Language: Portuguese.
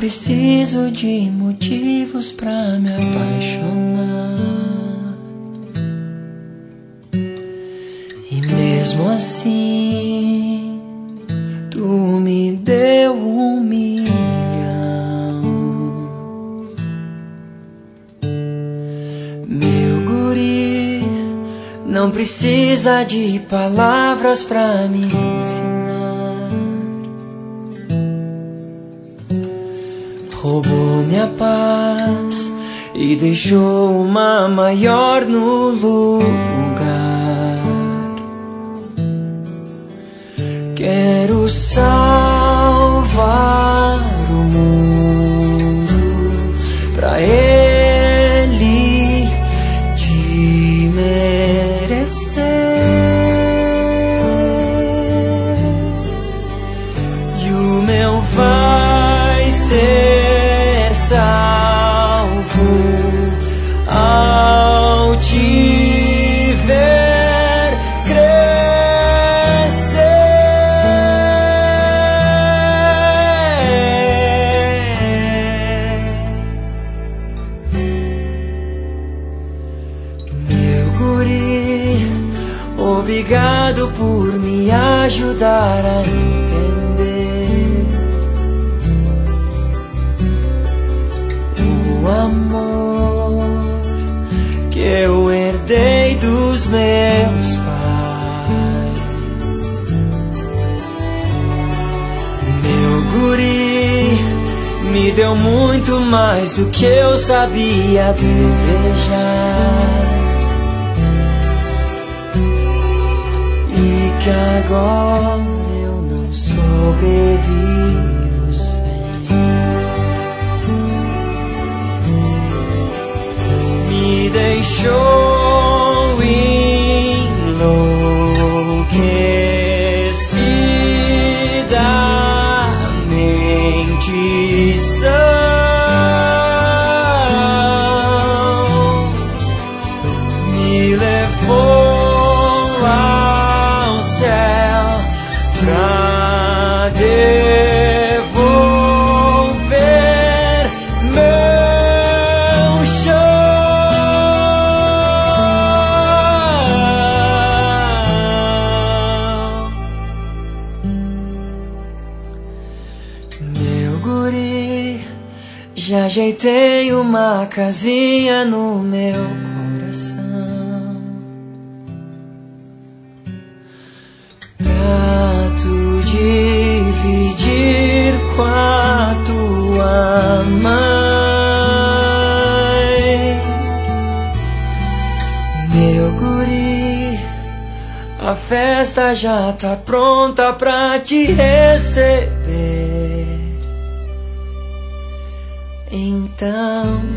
preciso de motivos pra me apaixonar. E mesmo assim, tu me deu 1.000.000. Meu guri, não precisa de palavras pra me ensinar. Roubou minha paz e deixou uma maior no lugar. Quero salvar o mundo pra ele te merecer. E o meu vai ser salvo ao te ver crescer. Meu guri, obrigado por me ajudar a entender o amor que eu herdei dos meus pais. Meu guri me deu muito mais do que eu sabia desejar. E que agora eu não sobrevivo sem. Me deixou enlouquecidamente são. Me levou ao céu pra devolver meu chão. Meu guri, já ajeitei uma casinha no meu coração pra tu dividir com a tua mãe. Meu guri, a festa já tá pronta pra te receber. Então